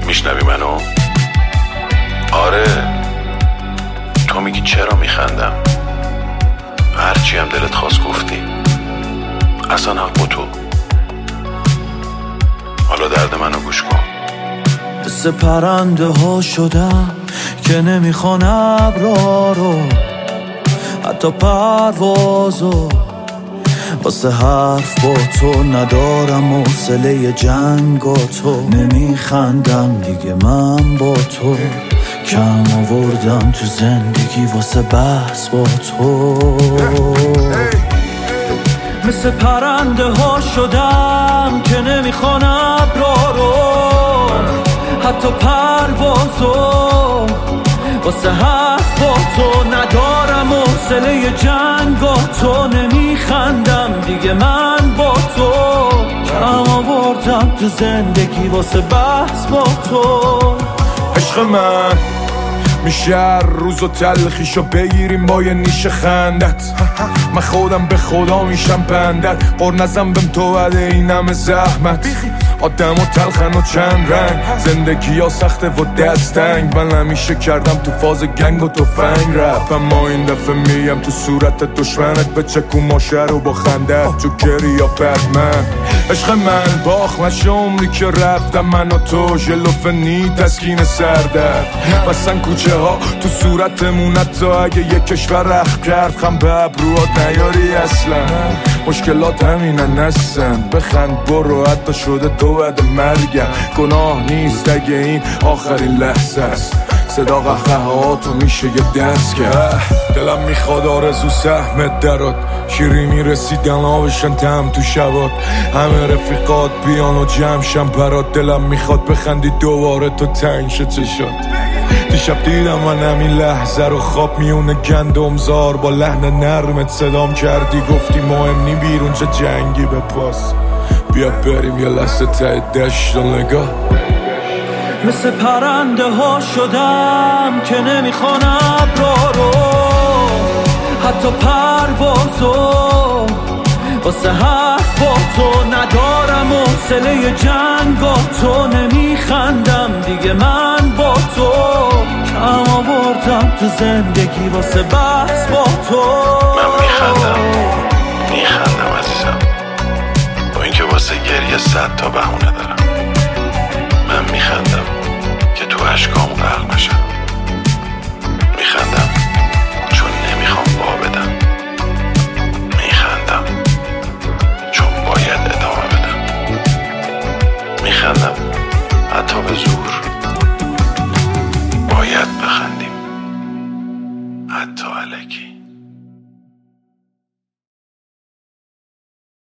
میشنوی منو؟ آره، تو میگی چرا میخندم؟ هرچی هم دلت خواست گفتی، اصلا حق با تو. حالا درد منو گوش کن. مثل پرنده ها شدم که نمیخوان ابرا رو، حتی پروازو. واسه حرف با تو ندارم حوصله جنگ و تو. نمیخندم دیگه من با تو، کم آوردم تو زندگی واسه بحث با تو. مثل پرنده ها شدم که نمیخوان ابرا رو، حتی پروازو. واسه حرف با تو ندارم حوصله جنگ با تو. نمیخندم دیگه من با تو، کم آوردم تو زندگی واسه بحث با تو. عشق من میشه هر روز و تلخیشو بگیریم با یه نیش خندت. من خودم به خدا میشم بندت، قر نزم بهم تو بده این همه زحمت. آدم و تلخن و چند رنگ، زندگی ها سخته و دستنگ. من همیشه کردم تو فاز گنگ و توفنگ رپ، اما این دفعه میم تو صورت دشمنت. به چکو ماشه رو با خندت تو گری یا بدمن. عشق من باخ نشه عمری که رفتم من و تو، ژلوفنی تسکین سردرد. بسن کوچه ها تو صورتمون، حتی اگه یک کشور رخ کرد خم به ابروات نیاری اصلا. مشکلات همینن هستن، بخند برو حتی شده تو بعد مرگم. گناه نیست اگه این آخرین لحظه است، صدا قهقهاتو میشه یه دست کرد. دلم میخواد آرزو سهمت درات، شیرینی رسیدن آبشن تم تو شبات. همه رفیقات بیان و جمعشن برات، دلم میخواد بخندی دوباره تو تنگ شه چشات. دیشب دیدم من همین لحظه رو خواب میونه گندمزار، با لحن نرمت صدام کردی گفتی مهم نی بیرون چه جنگی به پاس. بیا بریم یه لحظه ته دشت و نگاه. مثل پرنده ها شدم که نمیخوان ابرا رو، حتی پروازو. واسه حرف با تو ندارم حوصله جنگ با تو. نمیخندم دیگه من با تو، کم آوردم تو زندگی واسه بحث با تو. من میخندم عزیزم، با اینکه واسه گریه 100 تا بهونه دارم. من میخندم که تو اشکام غرق نشم. میخندم چون نمیخوام وا بدم. میخندم چون باید ادامه بدم. میخندم حتی به زور. باید بخندیم حتی الکی.